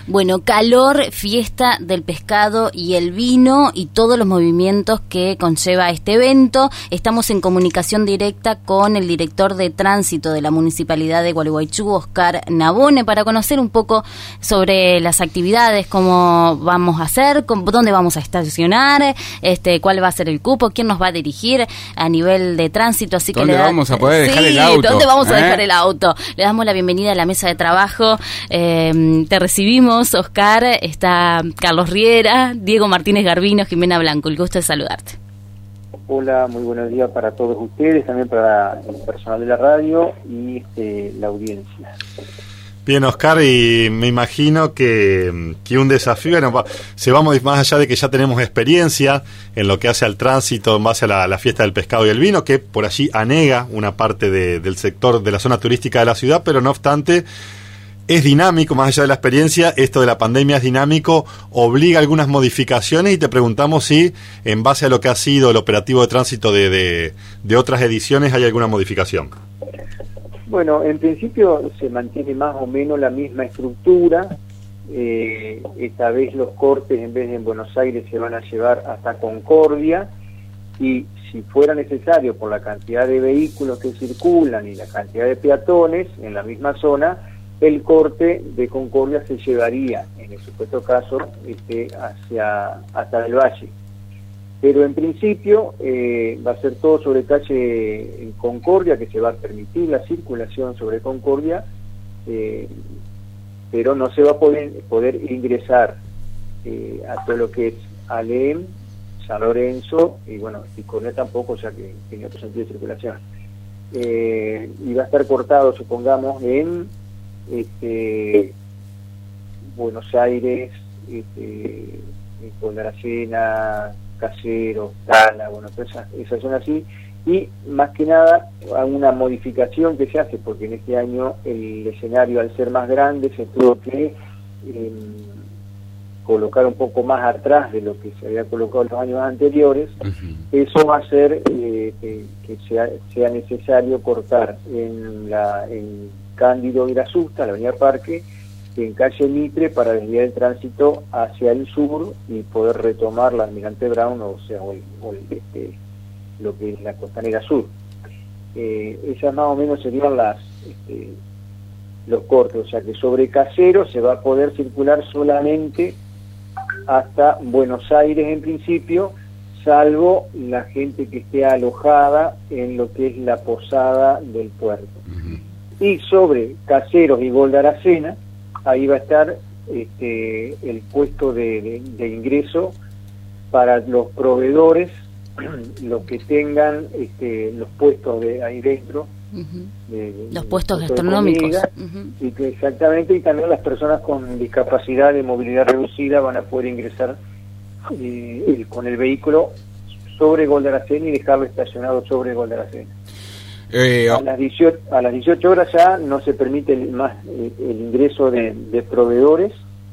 Bueno, calor, fiesta del pescado y el vino y todos los movimientos que conlleva este evento. Estamos en comunicación directa con el director de tránsito de la Municipalidad de Gualeguaychú, Oscar Nabone, para conocer un poco sobre las actividades, cómo vamos a hacer, dónde vamos a estacionar, cuál va a ser el cupo, quién nos va a dirigir a nivel de tránsito. Así que ¿dónde vamos a poder dejar el auto? ¿Dónde vamos a dejar el auto? Le damos la bienvenida a la mesa de trabajo. Te recibimos, Oscar. Está Carlos Riera, Diego Martínez Garbino, Jimena Blanco. El gusto de saludarte. Hola, muy buenos días para todos ustedes, también para el personal de la radio y la audiencia. Bien, Oscar, y me imagino que un desafío, bueno, se va más allá de que ya tenemos experiencia en lo que hace al tránsito en base a la fiesta del pescado y el vino, que por allí anega una parte del sector de la zona turística de la ciudad, pero no obstante es dinámico, más allá de la experiencia, esto de la pandemia es dinámico, obliga a algunas modificaciones y te preguntamos si en base a lo que ha sido el operativo de tránsito de otras ediciones hay alguna modificación. Bueno, en principio se mantiene más o menos la misma estructura. Esta vez los cortes en vez de en Buenos Aires se van a llevar hasta Concordia y si fuera necesario por la cantidad de vehículos que circulan y la cantidad de peatones en la misma zona, el corte de Concordia se llevaría en el supuesto caso hasta el Valle. Pero en principio va a ser todo sobre calle Concordia, que se va a permitir la circulación sobre Concordia, pero no se va a poder ingresar a todo lo que es Alem, San Lorenzo, y bueno, Picornell tampoco, o sea que tiene otro sentido de circulación. Y va a estar cortado, supongamos, en Buenos Aires, con Aracena, Caseros, Tala, bueno, esas son así, y más que nada a una modificación que se hace, porque en este año el escenario al ser más grande se tuvo que colocar un poco más atrás de lo que se había colocado en los años anteriores. Eso va a hacer que sea necesario cortar en Cándido y La Susta, la avenida Parque, en calle Mitre para desviar el tránsito hacia el sur y poder retomar la Almirante Brown, o sea, lo que es la Costanera Sur. Esas más o menos serían los cortes, o sea que sobre Caseros se va a poder circular solamente hasta Buenos Aires en principio, salvo la gente que esté alojada en lo que es la posada del puerto. Y sobre Caseros y Gol de Aracena, ahí va a estar el puesto de ingreso para los proveedores, los que tengan los puestos de ahí dentro, los puestos gastronómicos. Y que exactamente, y también las personas con discapacidad de movilidad reducida van a poder ingresar con el vehículo sobre Gol de Aracena y dejarlo estacionado sobre Gol de Aracena. A las 18 horas ya no se permite el ingreso de proveedores,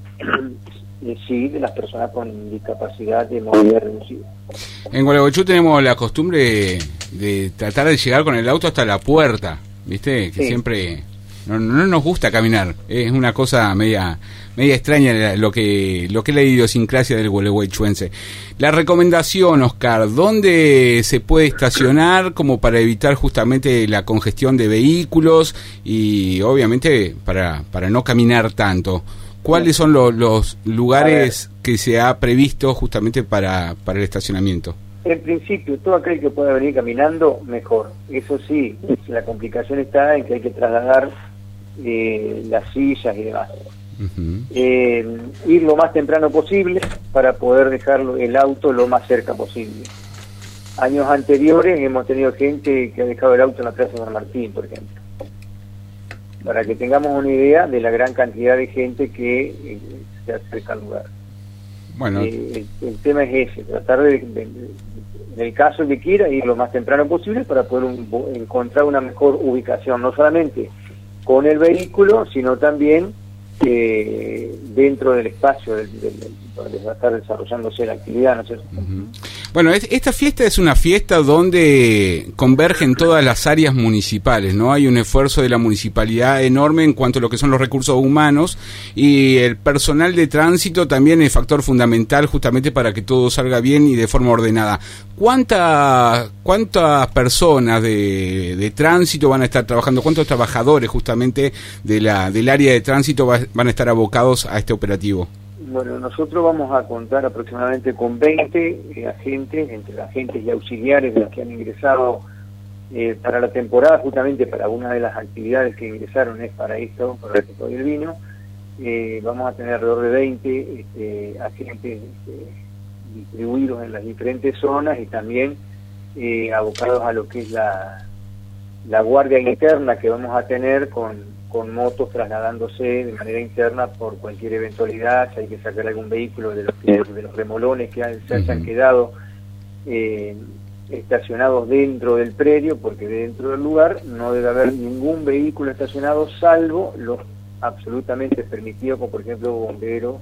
sí, de las personas con discapacidad de movilidad reducida. En Gualeguaychú tenemos la costumbre de tratar de llegar con el auto hasta la puerta, ¿viste? Que sí. Siempre no nos gusta caminar, es una cosa media extraña lo que es la idiosincrasia del gualeguaychuense. La recomendación, Oscar, ¿dónde se puede estacionar como para evitar justamente la congestión de vehículos y obviamente para no caminar tanto? ¿Cuáles son los lugares que se ha previsto justamente para el estacionamiento? En principio, todo aquel que pueda venir caminando, mejor. Eso sí, la complicación está en que hay que trasladar las sillas y demás. Ir lo más temprano posible para poder dejar el auto lo más cerca posible. Años anteriores hemos tenido gente que ha dejado el auto en la Plaza San Martín, por ejemplo, para que tengamos una idea de la gran cantidad de gente que se acerca al lugar. Bueno, el tema es ese, tratar en el caso que quiera ir lo más temprano posible para poder encontrar una mejor ubicación, no solamente con el vehículo, sino también dentro del espacio donde va a estar desarrollándose la actividad, ¿no es cierto? Bueno, esta fiesta es una fiesta donde convergen todas las áreas municipales, ¿no? Hay un esfuerzo de la municipalidad enorme en cuanto a lo que son los recursos humanos, y el personal de tránsito también es factor fundamental justamente para que todo salga bien y de forma ordenada. ¿Cuántas personas de tránsito van a estar trabajando? ¿Cuántos trabajadores justamente del área de tránsito van a estar abocados a este operativo? Bueno, nosotros vamos a contar aproximadamente con 20 agentes, entre agentes y auxiliares de los que han ingresado para la temporada, justamente para una de las actividades que ingresaron es para esto, para el pescado y el vino. Vamos a tener alrededor de 20 agentes distribuidos en las diferentes zonas y también abocados a lo que es la guardia interna que vamos a tener con motos trasladándose de manera interna por cualquier eventualidad, si hay que sacar algún vehículo de los remolones que se hayan quedado estacionados dentro del predio, porque dentro del lugar no debe haber ningún vehículo estacionado salvo los absolutamente permitidos, como por ejemplo bomberos,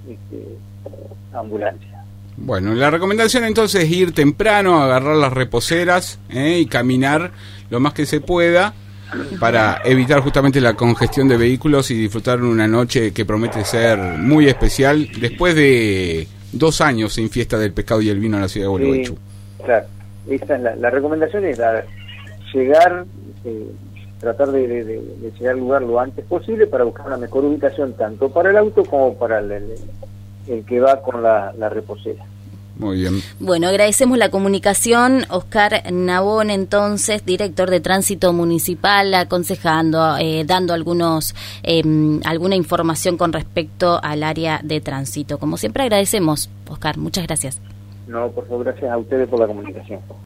ambulancia. Bueno, la recomendación entonces es ir temprano, agarrar las reposeras y caminar lo más que se pueda para evitar justamente la congestión de vehículos y disfrutar una noche que promete ser muy especial después de 2 años sin fiesta del pescado y el vino en la ciudad de Gualeguaychú. Claro, esta es la recomendación, es llegar, tratar de llegar al lugar lo antes posible para buscar una mejor ubicación tanto para el auto como para el que va con la reposera. Muy bien. Bueno, agradecemos la comunicación. Oscar Nabón, entonces, director de Tránsito Municipal, aconsejando, dando alguna información con respecto al área de tránsito. Como siempre agradecemos, Oscar, muchas gracias. No, por favor, gracias a ustedes por la comunicación.